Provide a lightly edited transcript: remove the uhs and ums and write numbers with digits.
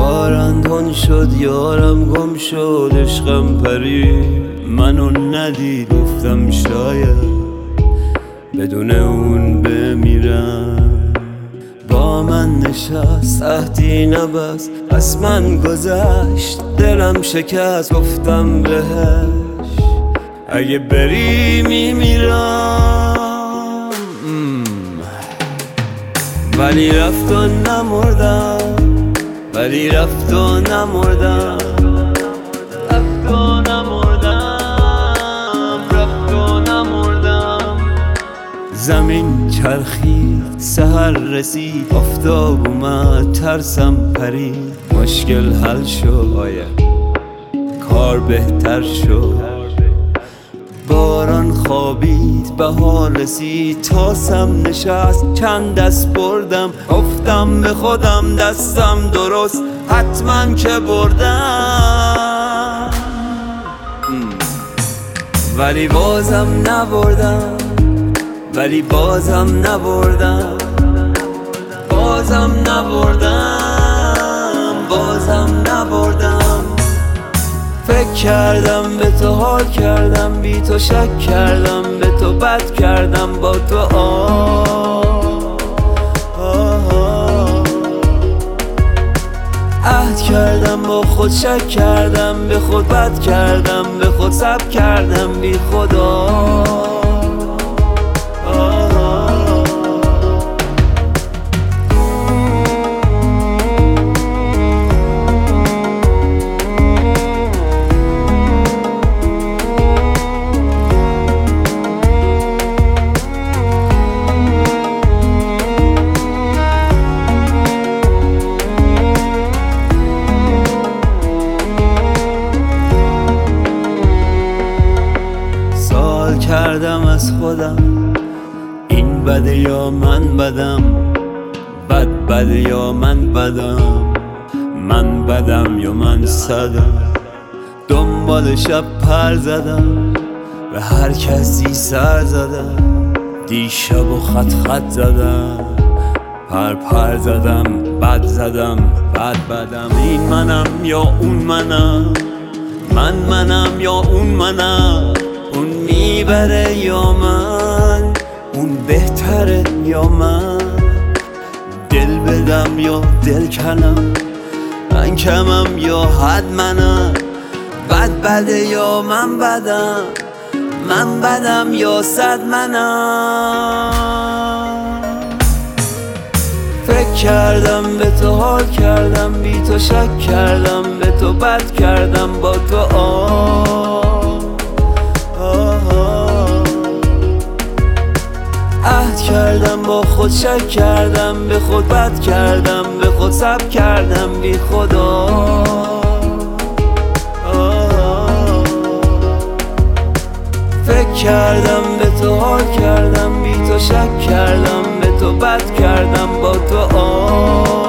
باران تون شد یارم گم شد عشقم پرید منو ندید گفتم شاید بدون اون بمیرم با من نشست عهدی نبست از من گذشت دلم شکست گفتم بهش اگه بری میمیرم ولی رفت و نمردم ولی رفت و نمردم رفت و نمردم رفت و نمردم زمین چرخید سحر رسید آفتاب اومد ترسم پرید مشکل حل شد کار بهتر شد باران خوابید بهار رسید تاسم نشست چند دست بردم گفتم به خودم دستم درست حتما که بردم ولی بازم نبردم ولی بازم نبردم بازم نبردم بازم نبردم فکر کردم به تو حال کردم بی تو شک کردم به تو بد کردم با تو عهد کردم با خود شک کردم به خود بد کردم به خود صبر کردم بی خدا کردم از خودم این بده یا من بدم بد بده یا من بدم من بدم یا من صدم دنبال شب پر زدم به هر کسی سر زدم دیشب و خط زدم پر زدم بد زدم بد بدم این منم یا اون منم منم یا اون منم اون میبره یا من اون بهتره یا من دل بدم یا دل کنم من کمم یا حد منم بد بده یا من بدم من بدم یا صد منم فکر کردم به تو حال کردم بی تو شک کردم به تو بد کردم با تو عهد کردم با خود شک کردم به خود بد کردم به خود صبر کردم بی خدا فکر کردم به تو حال کردم بی تو شک کردم به تو بد کردم با تو